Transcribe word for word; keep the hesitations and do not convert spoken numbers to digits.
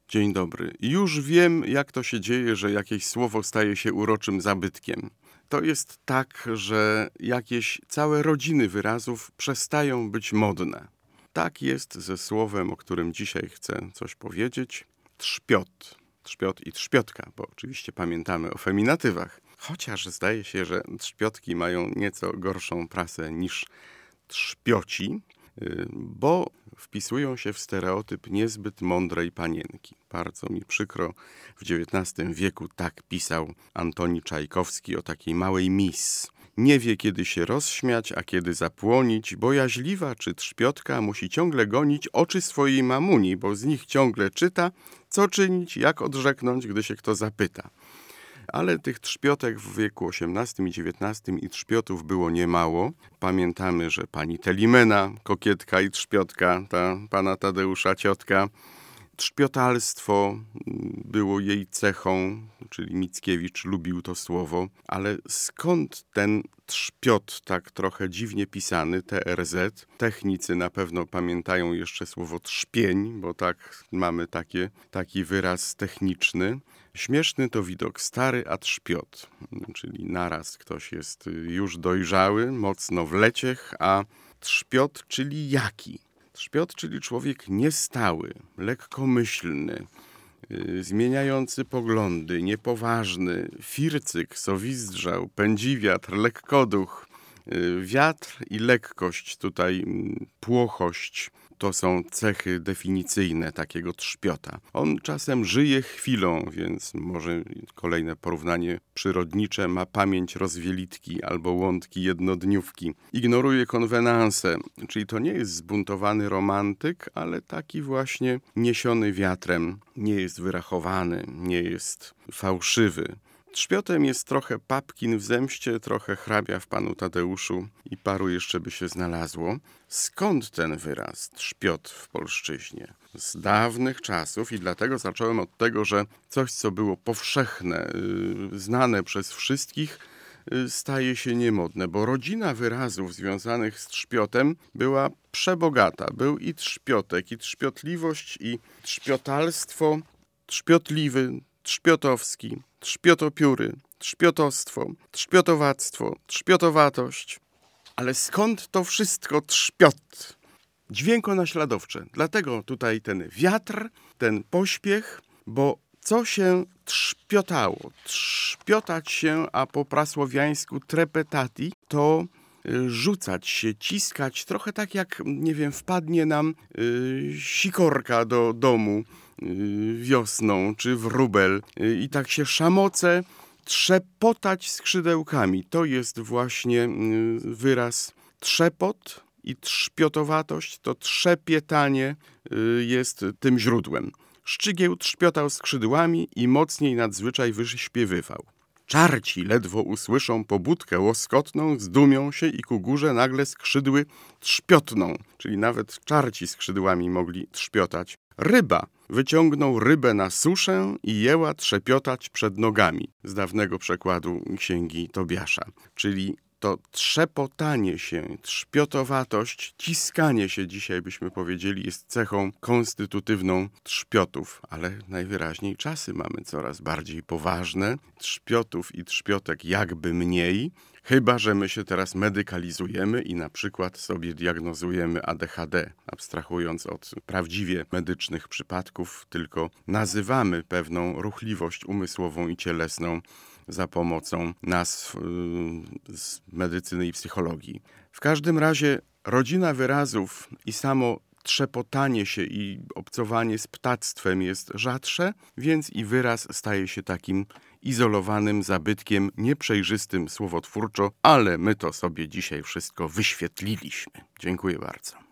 Dzień dobry. Już wiem, jak to się dzieje, że jakieś słowo staje się uroczym zabytkiem. To jest tak, że jakieś całe rodziny wyrazów przestają być modne. Tak jest ze słowem, o którym dzisiaj chcę coś powiedzieć. Trzpiot. Trzpiot i trzpiotka, bo oczywiście pamiętamy o feminatywach. Chociaż zdaje się, że trzpiotki mają nieco gorszą prasę niż trzpioci, bo wpisują się w stereotyp niezbyt mądrej panienki. Bardzo mi przykro, w dziewiętnastym wieku tak pisał Antoni Czajkowski o takiej małej miss. Nie wie, kiedy się rozśmiać, a kiedy zapłonić, bojaźliwa czy trzpiotka musi ciągle gonić oczy swojej mamuni, bo z nich ciągle czyta, co czynić, jak odrzeknąć, gdy się kto zapyta. Ale tych trzpiotek w wieku osiemnastym i dziewiętnastym i trzpiotów było niemało. Pamiętamy, że pani Telimena, kokietka i trzpiotka, ta pana Tadeusza ciotka. Trzpiotalstwo było jej cechą, czyli Mickiewicz lubił to słowo, ale skąd ten trzpiot tak trochę dziwnie pisany, T R Z? Technicy na pewno pamiętają jeszcze słowo trzpień, bo tak mamy takie, taki wyraz techniczny. Śmieszny to widok stary, a trzpiot, czyli naraz ktoś jest już dojrzały, mocno w leciech, a trzpiot, czyli jaki? Trzpiot, czyli człowiek niestały, lekkomyślny, yy, zmieniający poglądy, niepoważny, fircyk, sowizdrzał, pędzi wiatr, lekkoduch. Yy, wiatr i lekkość, tutaj yy, płochość, to są cechy definicyjne takiego trzpiota. On czasem żyje chwilą, więc może kolejne porównanie przyrodnicze, ma pamięć rozwielitki albo łątki jednodniówki. Ignoruje konwenanse, czyli to nie jest zbuntowany romantyk, ale taki właśnie niesiony wiatrem. Nie jest wyrachowany, nie jest fałszywy. Trzpiotem jest trochę Papkin w Zemście, trochę hrabia w panu Tadeuszu i paru jeszcze by się znalazło. Skąd ten wyraz trzpiot w polszczyźnie? Z dawnych czasów i dlatego zacząłem od tego, że coś, co było powszechne, yy, znane przez wszystkich, yy, staje się niemodne, bo rodzina wyrazów związanych z trzpiotem była przebogata. Był i trzpiotek, i trzpiotliwość, i trzpiotalstwo, trzpiotliwy, trzpiotowski, trzpiotopióry, trzpiotostwo, trzpiotowactwo, trzpiotowatość. Ale skąd to wszystko trzpiot? Dźwiękonaśladowcze. Dlatego tutaj ten wiatr, ten pośpiech, bo co się trzpiotało? Trzpiotać się, a po prasłowiańsku trepetati, to rzucać się, ciskać, trochę tak jak, nie wiem, wpadnie nam yy, sikorka do domu wiosną, czy wróbel i tak się szamoce, trzepotać skrzydełkami. To jest właśnie wyraz trzepot i trzpiotowatość, to trzepietanie jest tym źródłem. Szczygieł trzpiotał skrzydłami i mocniej nadzwyczaj wyśpiewywał. Czarci ledwo usłyszą pobudkę łoskotną, zdumią się i ku górze nagle skrzydły trzpiotną, czyli nawet czarci skrzydłami mogli trzpiotać. Ryba wyciągnął rybę na suszę i jęła trzepiotać przed nogami, z dawnego przekładu księgi Tobiasza, czyli to trzepotanie się, trzpiotowatość, ciskanie się, dzisiaj byśmy powiedzieli, jest cechą konstytutywną trzpiotów, ale najwyraźniej czasy mamy coraz bardziej poważne, trzpiotów i trzpiotek jakby mniej, chyba że my się teraz medykalizujemy i na przykład sobie diagnozujemy A D H D, abstrahując od prawdziwie medycznych przypadków, tylko nazywamy pewną ruchliwość umysłową i cielesną za pomocą nazw yy, z medycyny i psychologii. W każdym razie rodzina wyrazów i samo trzepotanie się i obcowanie z ptactwem jest rzadsze, więc i wyraz staje się takim izolowanym zabytkiem, nieprzejrzystym słowotwórczo, ale my to sobie dzisiaj wszystko wyświetliliśmy. Dziękuję bardzo.